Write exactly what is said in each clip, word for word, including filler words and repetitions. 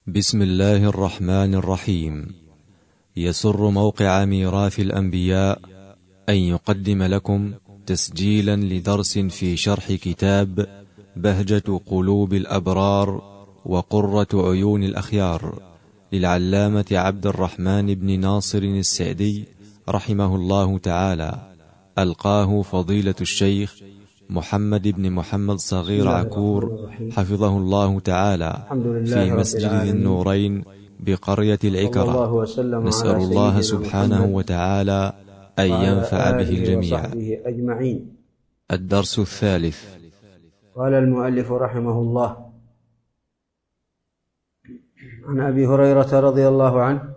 بسم الله الرحمن الرحيم. يسر موقع ميراث الأنبياء أن يقدم لكم تسجيلا لدرس في شرح كتاب بهجة قلوب الأبرار وقرة عيون الأخيار للعلامة عبد الرحمن بن ناصر السعدي رحمه الله تعالى، ألقاه فضيلة الشيخ محمد بن محمد صغير عكور حفظه الله تعالى في مسجد النورين بقرية العكرة. نسأل الله سبحانه وتعالى أن ينفع به الجميع. أجمعين. الدرس الثالث. قال المؤلف رحمه الله: عن أبي هريرة رضي الله عنه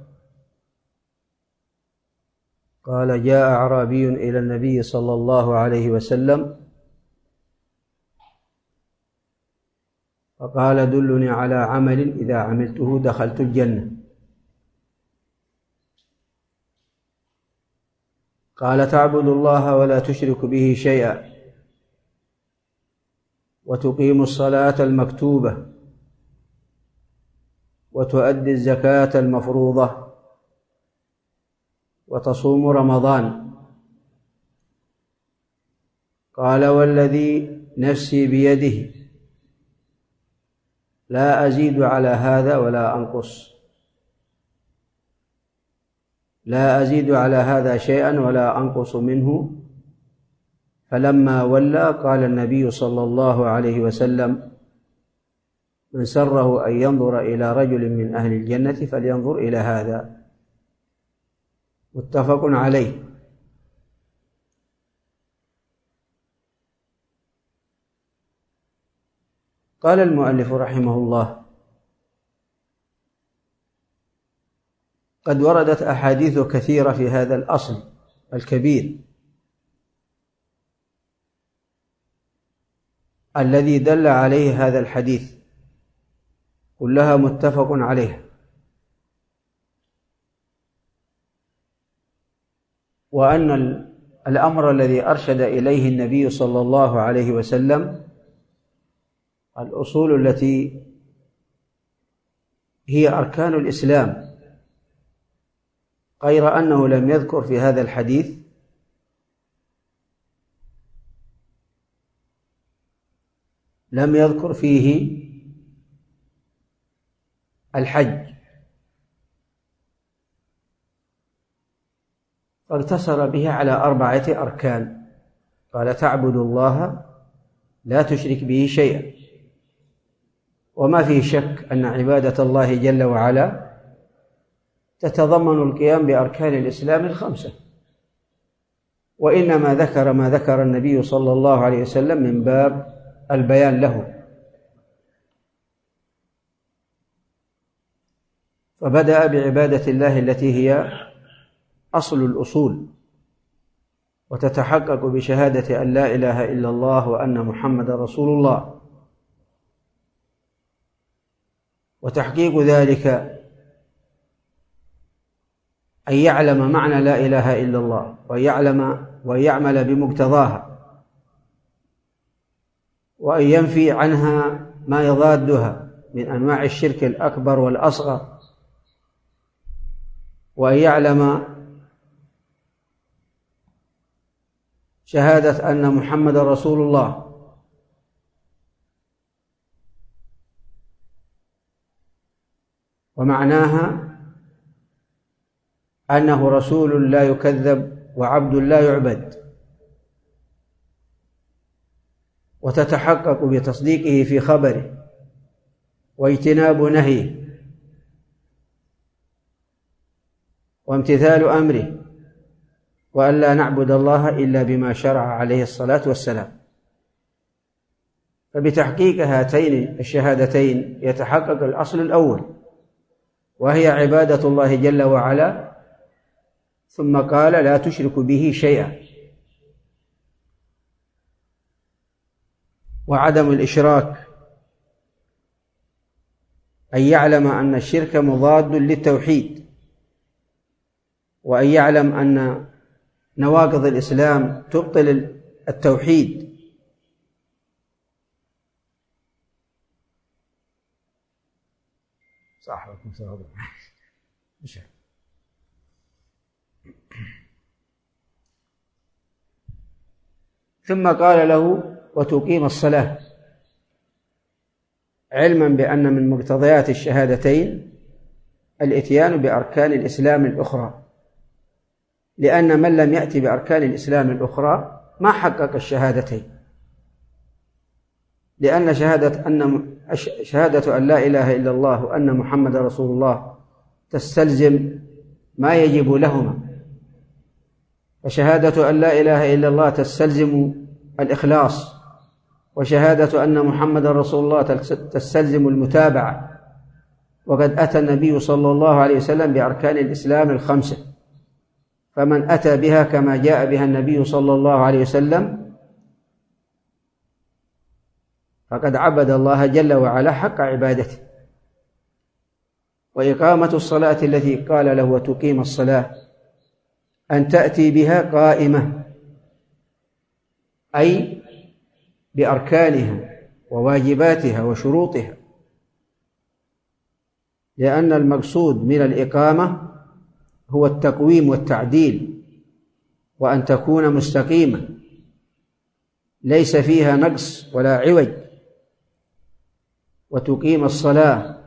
قال: جاء أعرابي إلى النبي صلى الله عليه وسلم فقال: دلني على عمل إذا عملته دخلت الجنة. قال: تعبد الله ولا تشرك به شيئا، وتقيم الصلاة المكتوبة، وتؤدي الزكاة المفروضة، وتصوم رمضان. قال: والذي نفسي بيده لا أزيد على هذا ولا أنقص، لا أزيد على هذا شيئا ولا أنقص منه. فلما ولى قال النبي صلى الله عليه وسلم: من سره أن ينظر إلى رجل من أهل الجنة فلينظر إلى هذا. متفق عليه. قال المؤلف رحمه الله: قد وردت أحاديث كثيرة في هذا الأصل الكبير الذي دل عليه هذا الحديث، كلها متفق عليها، وأن الأمر الذي أرشد إليه النبي صلى الله عليه وسلم الأصول التي هي أركان الإسلام، غير أنه لم يذكر في هذا الحديث لم يذكر فيه الحج، فاقتصر به على أربعة أركان. قال: تعبد الله لا تشرك به شيئا. وما فيه شك أن عبادة الله جل وعلا تتضمن القيام بأركان الإسلام الخمسة، وإنما ذكر ما ذكر النبي صلى الله عليه وسلم من باب البيان له. فبدأ بعبادة الله التي هي أصل الأصول، وتتحقق بشهادة أن لا إله إلا الله وأن محمد رسول الله. وتحقيق ذلك أن يعلم معنى لا إله إلا الله، ويعلم ويعمل بمقتضاها، وأن ينفي عنها ما يضادها من أنواع الشرك الأكبر والأصغر، وأن يعلم شهادة أن محمد رسول الله، ومعناها أنه رسول لا يكذب وعبد لا يعبد. وتتحقق بتصديقه في خبره واجتناب نهيه وامتثال أمره، وأن لا نعبد الله إلا بما شرع عليه الصلاة والسلام. فبتحقيق هاتين الشهادتين يتحقق الأصل الأول، وهي عبادة الله جل وعلا، ثم قال: لا تشرك به شيئا. وعدم الإشراك أن يعلم أن الشرك مضاد للتوحيد، وأن يعلم أن نواقض الإسلام تبطل التوحيد. صاحبكم سهل. ثم قال له وتقيم الصلاة، علما بأن من مقتضيات الشهادتين الإتيان بأركان الإسلام الأخرى، لأن من لم يأتي بأركان الإسلام الأخرى ما حقق الشهادتين، لأن شهادة أن شهادة أن لا إله إلا الله وأن محمد رسول الله تستلزم ما يجب لهما، فشهادة أن لا إله إلا الله تستلزم الإخلاص، وشهادة أن محمد رسول الله تستلزم المتابعة، وقد أتى النبي صلى الله عليه وسلم بأركان الإسلام الخمسة، فمن أتى بها كما جاء بها النبي صلى الله عليه وسلم فقد عبد الله جل وعلا حق عبادته. وإقامة الصلاة التي قال له وتقيم الصلاة أن تأتي بها قائمة، أي بأركانها وواجباتها وشروطها، لأن المقصود من الإقامة هو التقويم والتعديل، وأن تكون مستقيمة ليس فيها نقص ولا عوج. وتقيم الصلاة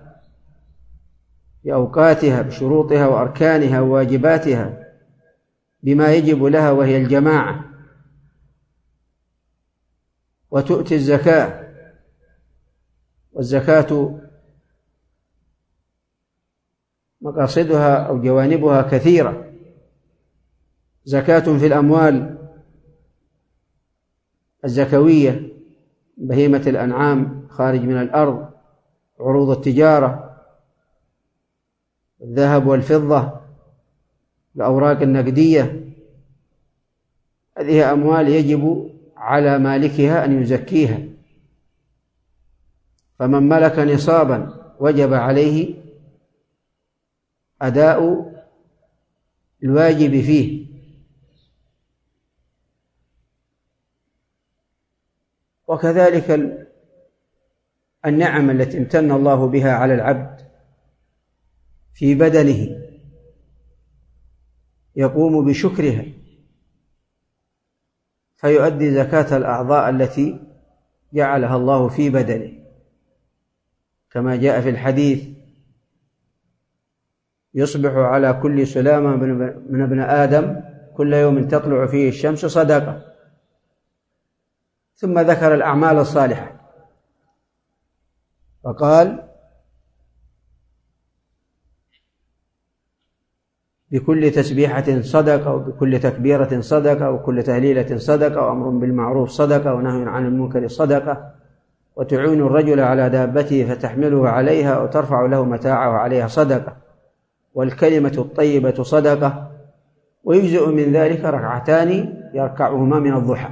بأوقاتها بشروطها وأركانها وواجباتها بما يجب لها وهي الجماعة. وتؤتي الزكاة، والزكاة مقاصدها أو جوانبها كثيرة، زكاة في الأموال الزكوية، بهيمة الأنعام خارج من الأرض، عروض التجارة، الذهب والفضة، الأوراق النقدية، هذه أموال يجب على مالكها أن يزكيها، فمن ملك نصابا وجب عليه أداء الواجب فيه. وكذلك النعم التي امتن الله بها على العبد في بدنه يقوم بشكرها فيؤدي زكاة الأعضاء التي جعلها الله في بدنه، كما جاء في الحديث: يصبح على كل سلامة من ابن آدم كل يوم تطلع فيه الشمس صدقة. ثم ذكر الأعمال الصالحة فقال: بكل تسبيحة صدقة، وبكل تكبيرة صدقة، وكل تهليلة صدقة، وأمر بالمعروف صدقة، ونهي عن المنكر صدقة، وتعين الرجل على دابته فتحمله عليها وترفع له متاعه عليها صدقة، والكلمة الطيبة صدقة، ويجزئ من ذلك ركعتان يركعهما من الضحى.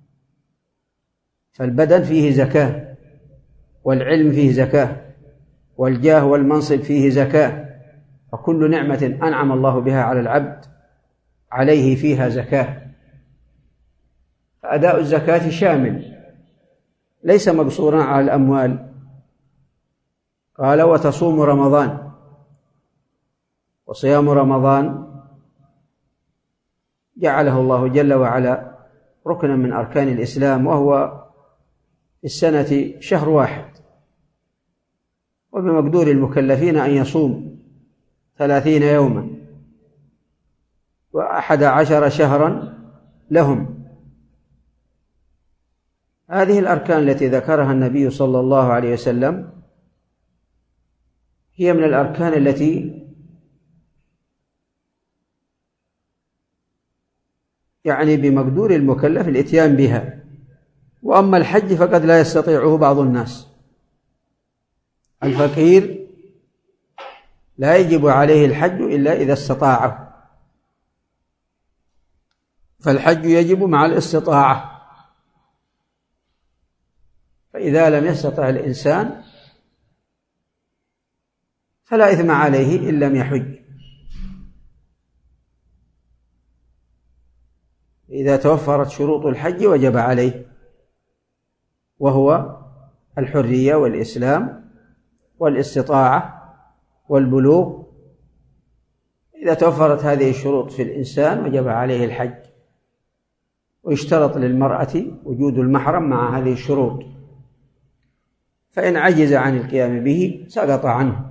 فالبدن فيه زكاة، والعلم فيه زكاة، والجاه والمنصب فيه زكاة، وكل نعمة أنعم الله بها على العبد عليه فيها زكاة. فأداء الزكاة شامل ليس مقصورا على الأموال. قال: وتصوم رمضان. وصيام رمضان جعله الله جل وعلا ركنا من أركان الإسلام، وهو في السنة شهر واحد، وبمقدور المكلفين أن يصوم ثلاثين يوما وأحد عشر شهرا لهم. هذه الأركان التي ذكرها النبي صلى الله عليه وسلم هي من الأركان التي يعني بمقدور المكلف الإتيان بها. وأما الحج فقد لا يستطيعه بعض الناس. الفقير لا يجب عليه الحج إلا إذا استطاعه، فالحج يجب مع الاستطاعة. فإذا لم يستطع الإنسان فلا إثم عليه إن لم يحج. إذا توفرت شروط الحج وجب عليه، وهو الحرية والإسلام والاستطاعة والبلوغ. إذا توفرت هذه الشروط في الإنسان وجب عليه الحج، ويشترط للمرأة وجود المحرم مع هذه الشروط، فإن عجز عن القيام به سقط عنه.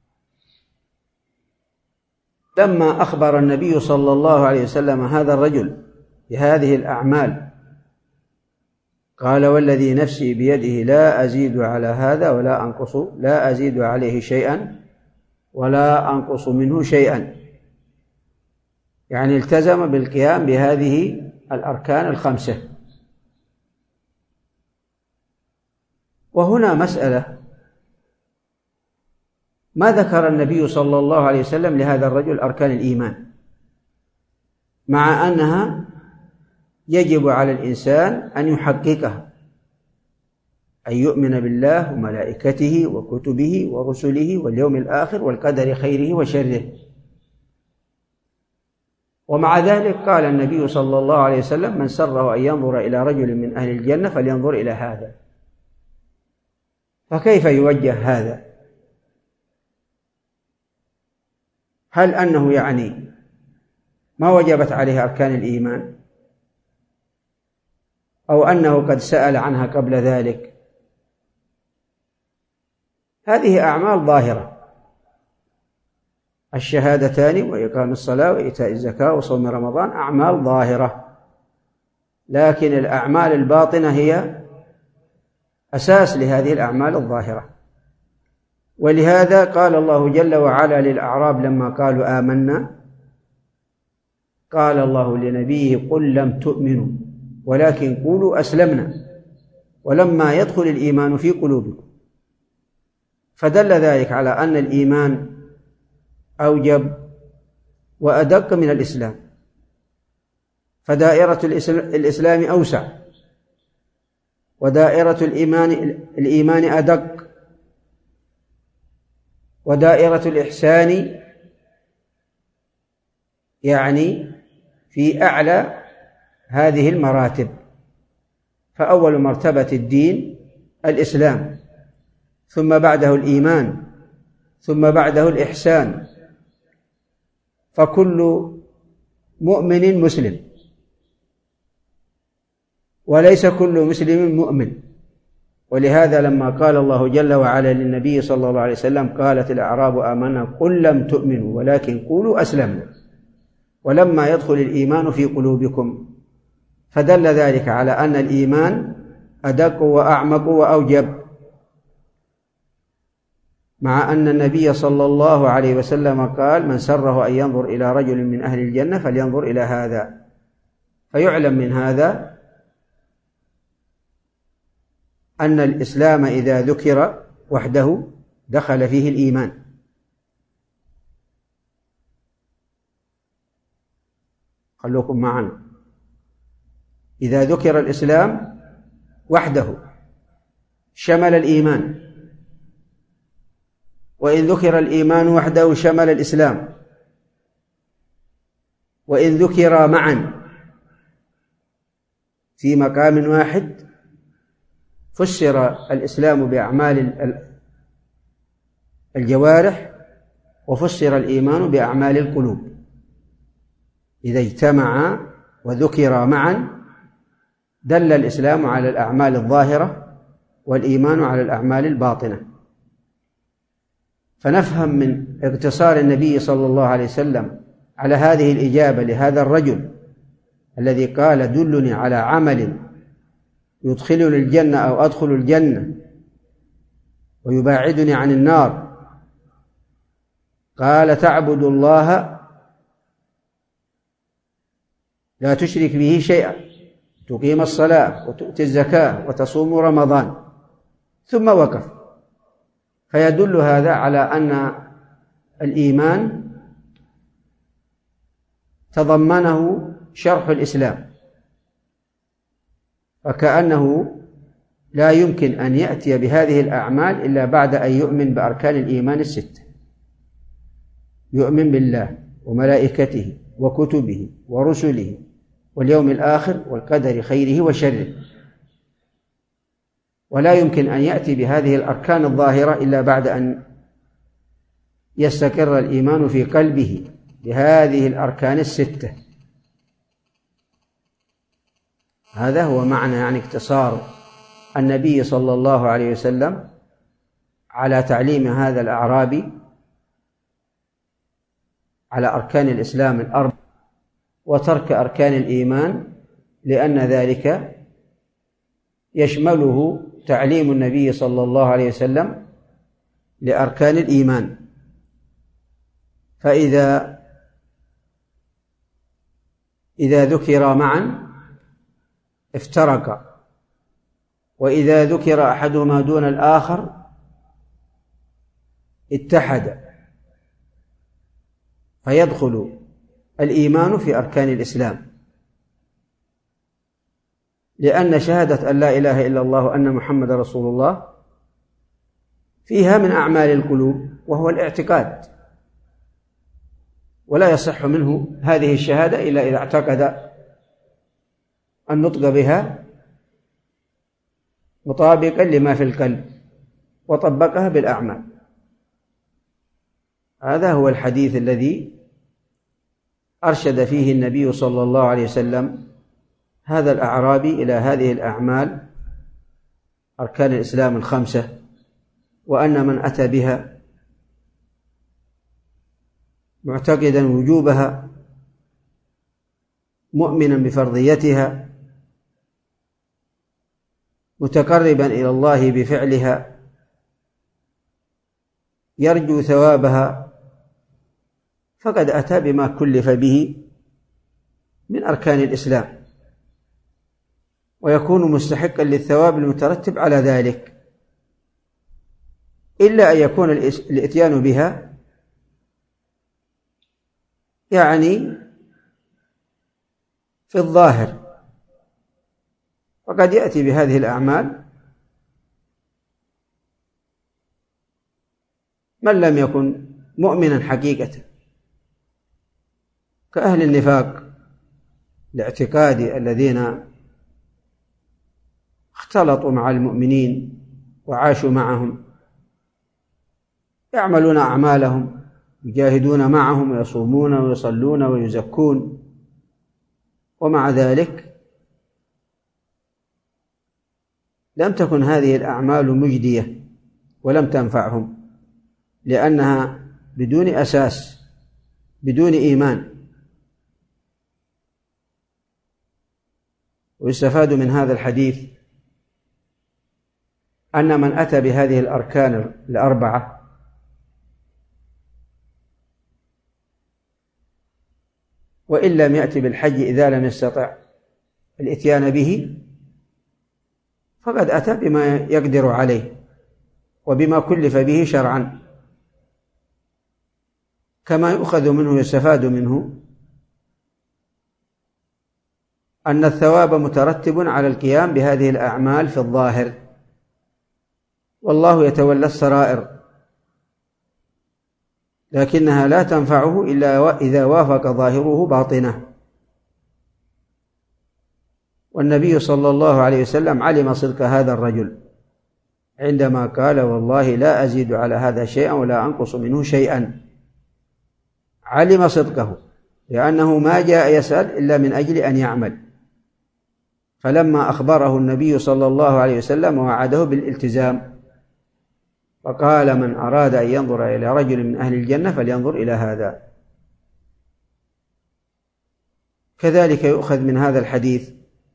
لما أخبر النبي صلى الله عليه وسلم هذا الرجل بهذه الأعمال قال: والذي نفسي بيده لا أزيد على هذا ولا أنقص، لا أزيد عليه شيئا ولا أنقص منه شيئا، يعني التزم بالقيام بهذه الأركان الخمسة. وهنا مسألة: ما ذكر النبي صلى الله عليه وسلم لهذا الرجل أركان الإيمان، مع أنها يجب على الإنسان أن يحققها، أن يؤمن بالله وملائكته وكتبه ورسله واليوم الآخر والقدر خيره وشره. ومع ذلك قال النبي صلى الله عليه وسلم: من سره أن ينظر إلى رجل من أهل الجنة فلينظر إلى هذا. فكيف يوجه هذا؟ هل أنه يعني ما وجبت عليه أركان الإيمان، أو أنه قد سأل عنها قبل ذلك؟ هذه أعمال ظاهرة: الشهادتان وإقام الصلاة وإيتاء الزكاة وصوم رمضان أعمال ظاهرة، لكن الأعمال الباطنة هي أساس لهذه الأعمال الظاهرة. ولهذا قال الله جل وعلا للأعراب لما قالوا آمنا، قال الله لنبيه: قل لم تؤمنوا ولكن قولوا أسلمنا ولما يدخل الإيمان في قلوبكم. فدل ذلك على أن الإيمان أوجب وأدق من الإسلام، فدائرة الإسلام أوسع، ودائرة الإيمان الإيمان أدق، ودائرة الإحسان يعني في أعلى هذه المراتب. فأول مرتبة الدين الإسلام، ثم بعده الإيمان، ثم بعده الإحسان. فكل مؤمن مسلم، وليس كل مسلم مؤمن. ولهذا لما قال الله جل وعلا للنبي صلى الله عليه وسلم: قالت الأعراب آمنا قل لم تؤمنوا ولكن قولوا أسلمنا ولما يدخل الإيمان في قلوبكم. فدل ذلك على أن الإيمان أدق وأعمق وأوجب، مع أن النبي صلى الله عليه وسلم قال: من سره أن ينظر إلى رجل من أهل الجنة فلينظر إلى هذا. فيعلم من هذا أن الإسلام إذا ذكر وحده دخل فيه الإيمان. خلوكم معنا، إذا ذكر الإسلام وحده شمل الإيمان، وإن ذكر الإيمان وحده شمل الإسلام، وإن ذكر معا في مقام واحد فسر الإسلام بأعمال الجوارح وفسر الإيمان بأعمال القلوب. إذا اجتمعا وذكرا معا دل الإسلام على الأعمال الظاهرة والإيمان على الأعمال الباطنة. فنفهم من اقتصار النبي صلى الله عليه وسلم على هذه الإجابة لهذا الرجل الذي قال: دلني على عمل يدخلني الجنة أو أدخل الجنة ويباعدني عن النار. قال: تعبد الله لا تشرك به شيئا، تقيم الصلاة وتؤتي الزكاة وتصوم رمضان، ثم وقف. فيدل هذا على أن الإيمان تضمنه شرح الإسلام، فكأنه لا يمكن أن يأتي بهذه الأعمال إلا بعد أن يؤمن بأركان الإيمان الستة: يؤمن بالله وملائكته وكتبه ورسله واليوم الآخر والقدر خيره وشره. ولا يمكن أن يأتي بهذه الأركان الظاهرة إلا بعد أن يستقر الإيمان في قلبه بهذه الأركان الستة. هذا هو معنى يعني اقتصار النبي صلى الله عليه وسلم على تعليم هذا الأعرابي على أركان الإسلام الأربع وترك أركان الإيمان، لأن ذلك يشمله تعليم النبي صلى الله عليه وسلم لأركان الإيمان. فإذا إذا ذكر معا افترقا، وإذا ذكر أحدهما دون الآخر اتحد، فيدخل الإيمان في أركان الإسلام، لأن شهادة أن لا إله إلا الله وأن محمد رسول الله فيها من أعمال القلوب وهو الاعتقاد، ولا يصح منه هذه الشهادة إلا إذا اعتقد النطق بها مطابقا لما في القلب وطبقها بالأعمال. هذا هو الحديث الذي أرشد فيه النبي صلى الله عليه وسلم هذا الأعرابي إلى هذه الأعمال أركان الإسلام الخمسة، وأن من أتى بها معتقدا وجوبها مؤمنا بفرضيتها متقربا إلى الله بفعلها يرجو ثوابها، فقد أتى بما كلف به من أركان الإسلام، ويكون مستحقا للثواب المترتب على ذلك، إلا أن يكون الإتيان بها يعني في الظاهر، وقد يأتي بهذه الأعمال من لم يكن مؤمنا حقيقة، كأهل النفاق الاعتقادي الذين اختلطوا مع المؤمنين وعاشوا معهم، يعملون أعمالهم، يجاهدون معهم ويصومون ويصلون ويزكون، ومع ذلك لم تكن هذه الأعمال مجدية ولم تنفعهم، لأنها بدون أساس، بدون إيمان. ويستفاد من هذا الحديث أن من أتى بهذه الأركان الأربعة وإن لم يأتي بالحج إذا لم يستطع الإتيان به، فقد أتى بما يقدر عليه وبما كلف به شرعا، كما يؤخذ منه يستفاد منه أن الثواب مترتب على القيام بهذه الأعمال في الظاهر، والله يتولى السرائر، لكنها لا تنفعه إلا إذا وافق ظاهره باطنه. والنبي صلى الله عليه وسلم علم صدق هذا الرجل عندما قال: والله لا أزيد على هذا شيئا ولا أنقص منه شيئا. علم صدقه، لأنه ما جاء يسأل إلا من أجل أن يعمل. فلما أخبره النبي صلى الله عليه وسلم وعده بالالتزام، فقال: من أراد أن ينظر إلى رجل من أهل الجنة فلينظر إلى هذا. كذلك يؤخذ من هذا الحديث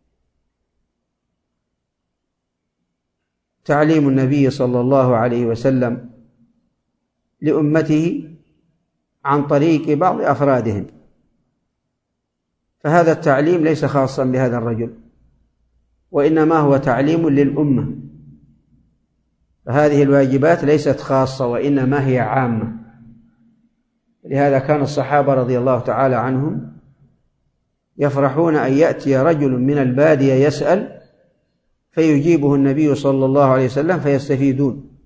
تعليم النبي صلى الله عليه وسلم لأمته عن طريق بعض أفرادهم، فهذا التعليم ليس خاصا بهذا الرجل، وإنما هو تعليم للأمة، فهذه الواجبات ليست خاصة وإنما هي عامة. لهذا كان الصحابة رضي الله تعالى عنهم يفرحون أن يأتي رجل من البادية يسأل فيجيبه النبي صلى الله عليه وسلم فيستفيدون.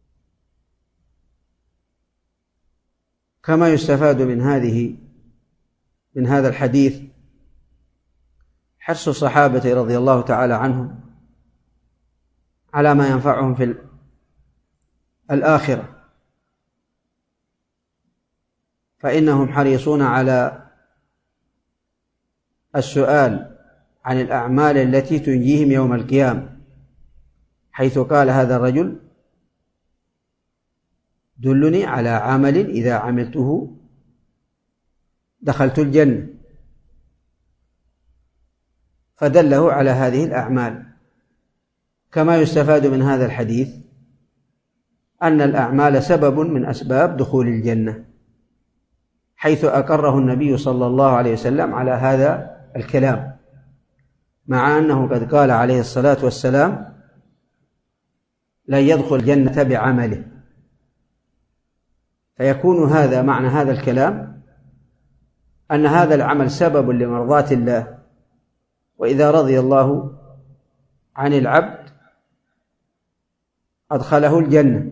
كما يستفاد من هذه من هذا الحديث حرص الصحابة رضي الله تعالى عنهم على ما ينفعهم في الآخرة، فإنهم حريصون على السؤال عن الأعمال التي تنجيهم يوم القيامة، حيث قال هذا الرجل: دلني على عمل إذا عملته دخلت الجنة، فدله على هذه الأعمال. كما يستفاد من هذا الحديث أن الأعمال سبب من أسباب دخول الجنة، حيث أقره النبي صلى الله عليه وسلم على هذا الكلام، مع أنه قد قال عليه الصلاة والسلام: لن يدخل الجنة بعمله. فيكون هذا معنى هذا الكلام أن هذا العمل سبب لمرضاة الله، وإذا رضي الله عن العبد أدخله الجنة،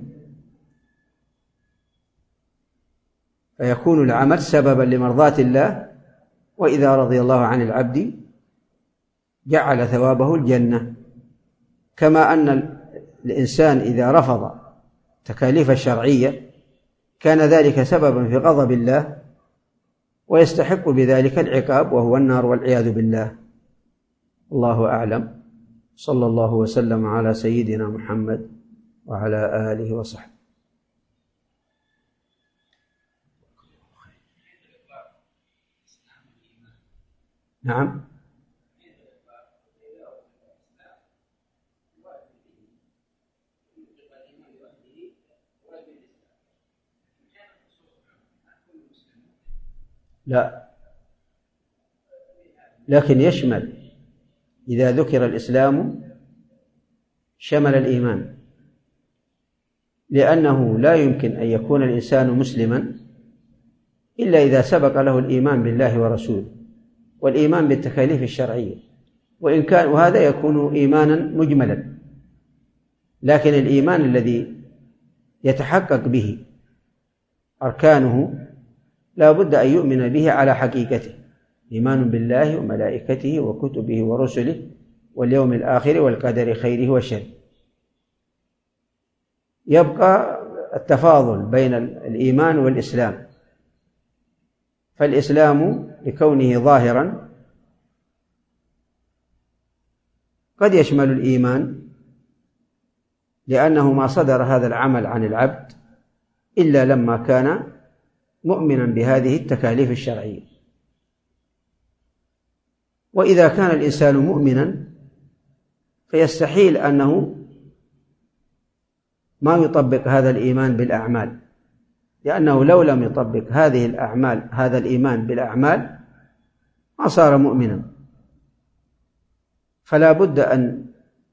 فيكون العمل سببا لمرضاة الله، وإذا رضي الله عن العبد جعل ثوابه الجنة. كما أن الإنسان إذا رفض تكاليف الشرعية كان ذلك سببا في غضب الله، ويستحق بذلك العقاب وهو النار والعياذ بالله. الله أعلم. صلى الله وسلم على سيدنا محمد وعلى آله وصحبه. نعم. لا، لكن يشمل، إذا ذكر الإسلام شمل الإيمان، لأنه لا يمكن أن يكون الإنسان مسلما إلا إذا سبق له الإيمان بالله ورسوله والإيمان بالتكاليف الشرعية، وإن كان وهذا يكون إيمانا مجملا، لكن الإيمان الذي يتحقق به أركانه لا بد أن يؤمن به على حقيقته: إيمان بالله وملائكته وكتبه ورسله واليوم الآخر والقدر خيره وشره. يبقى التفاضل بين الإيمان والإسلام، فالإسلام لكونه ظاهرا قد يشمل الإيمان، لأنه ما صدر هذا العمل عن العبد إلا لما كان مؤمنا بهذه التكاليف الشرعية. وإذا كان الإنسان مؤمنا فيستحيل أنه ما يطبق هذا الإيمان بالأعمال، لأنه لو لم يطبق هذه الأعمال هذا الإيمان بالأعمال ما صار مؤمنا. فلا بد أن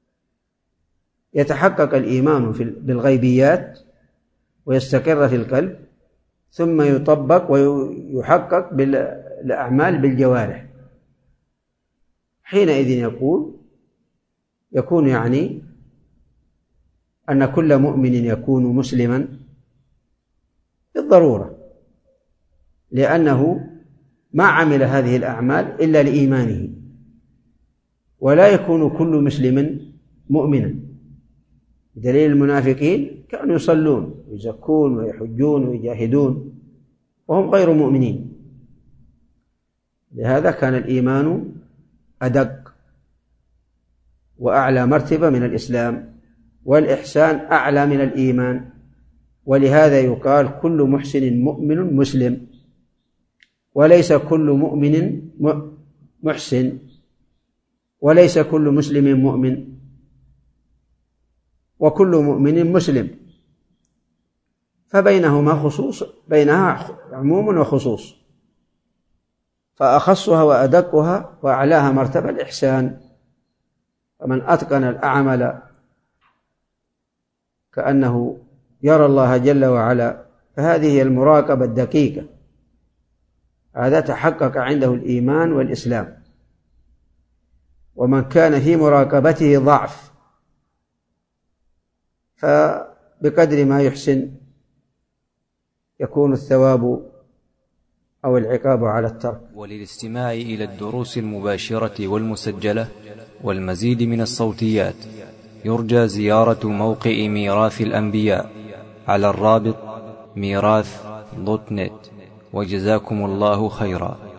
يتحقق الإيمان بالغيبيات ويستقر في القلب، ثم يطبق ويحقق بالأعمال بالجوارح. حينئذ يقول يكون يعني أن كل مؤمن يكون مسلما بالضرورة، لأنه ما عمل هذه الأعمال إلا لإيمانه، ولا يكون كل مسلم مؤمنا. دليل المنافقين كانوا يصلون ويزكون ويحجون ويجاهدون وهم غير مؤمنين. لهذا كان الإيمان أدق وأعلى مرتبة من الإسلام، والإحسان أعلى من الإيمان. ولهذا يقال كل محسن مؤمن مسلم، وليس كل مؤمن محسن، وليس كل مسلم مؤمن، وكل مؤمن مسلم، فبينهما خصوص، بينها عموم وخصوص، فأخصها وأدقها وأعلاها مرتبة الإحسان. فمن أتقن الأعمال كأنه يرى الله جل وعلا فهذه هي المراقبة الدقيقة، هذا تحقق عنده الإيمان والإسلام. ومن كان في مراقبته ضعف فبقدر ما يحسن يكون الثواب أو العقاب على الترك. وللاستماع إلى الدروس المباشرة والمسجلة والمزيد من الصوتيات يرجى زيارة موقع ميراث الأنبياء على الرابط ميراث دوت نت. وجزاكم الله خيرا.